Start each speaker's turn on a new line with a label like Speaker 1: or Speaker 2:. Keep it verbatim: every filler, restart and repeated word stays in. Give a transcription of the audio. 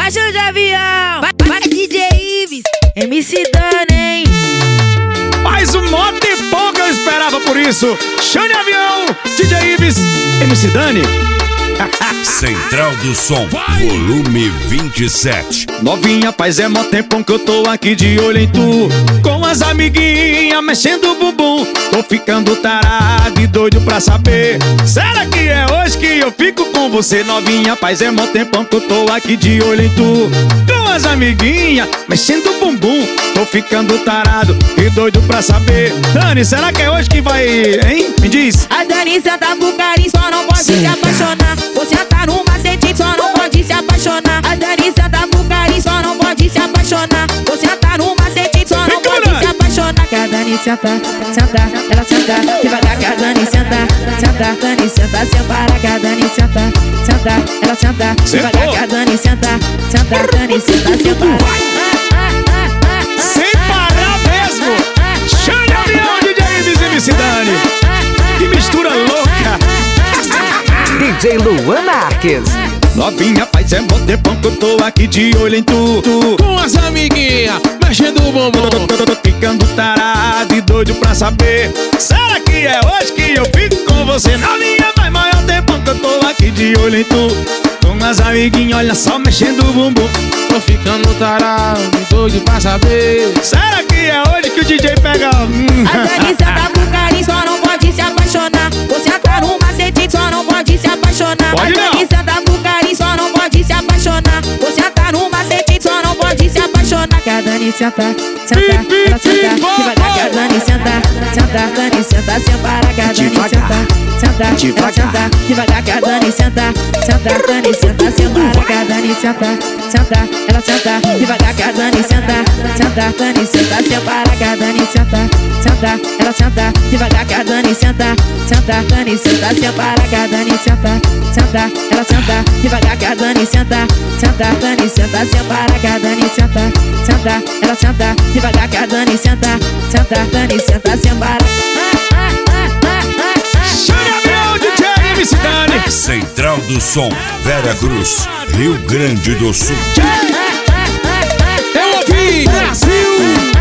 Speaker 1: Baixa de avião, vai, vai D J Ives, M C Dani, hein?
Speaker 2: Mais um moto e pouco eu esperava por isso. Chame avião, D J Ives, M C Dani.
Speaker 3: Central do Som, volume vinte e sete.
Speaker 2: Novinha, faz é mó tempão que eu tô aqui de olho em tu, com as amiguinhas mexendo o bumbum. Tô ficando tarado e doido pra saber, será que é hoje que eu fico com você? Novinha, faz é mó tempão que eu tô aqui de olho em tu, com as amiguinhas mexendo o bumbum. Tô ficando tarado e doido pra saber, Dani, será que é hoje que vai, hein? Me diz.
Speaker 1: A Dani senta pro carinho, só não pode se apaixonar. Você tá no macete, só não pode se apaixonar. A Dani senta pro carinho, só não pode se apaixonar. Você tá no macete, só não pode se apaixonar. Que a Dani senta, senta, ela senta devagar. Que a Dani senta, senta, Dani senta, sem parar. Que a Dani senta, senta, ela senta devagar. Que a Dani senta, senta, Dani senta, sem parar.
Speaker 2: Sem parar mesmo. Chame a avião, D J Ives e M C Dani. Que mistura louca.
Speaker 4: D J Luan Marques.
Speaker 2: Novinha, faz é bom tempão que eu tô aqui de olho em tu, tu.
Speaker 5: Com as amiguinhas mexendo o bumbum.
Speaker 2: Tô, tô, tô, tô ficando tarado e doido pra saber, será que é hoje que eu fico com você? Novinha, faz maior tempão que eu tô aqui de olho em tu, com as amiguinhas, olha só, mexendo o bumbum.
Speaker 5: Tô ficando tarado e doido pra saber,
Speaker 2: será que é hoje que o D J pega? Hum.
Speaker 1: A Dani senta pro carinho, só não pode se apaixonar. Você tá no macete, só não pode se apaixonar.
Speaker 2: Pode
Speaker 1: a Dani senta pro carinho, só não pode se apaixonar. Você tá no macete, só não pode se apaixonar. Que a Dani senta, senta, ela senta devagar. Que a Dani senta, senta, Dani senta sem parar. Que a Dani senta, senta, ela senta devagar. Que a Dani senta, senta, Dani senta sem parar. Que a Dani senta, senta, ela senta devagar. Que a Dani senta, senta, Dani senta sem parar. Que a Dani senta, senta, ela senta devagar. Que a Dani senta, senta, Dani senta sem parar. Que a Dani senta, senta, ela senta devagar. Que a Dani senta, senta, Dani senta sem parar. Que a Dani senta, senta, ela senta devagar. Que a Dani senta, senta, Dani senta sem parar.
Speaker 2: Chame avião, D J M C Dani.
Speaker 3: Central do Som, Vera Cruz, Rio Grande do Sul.
Speaker 5: eu ouvi Brasil.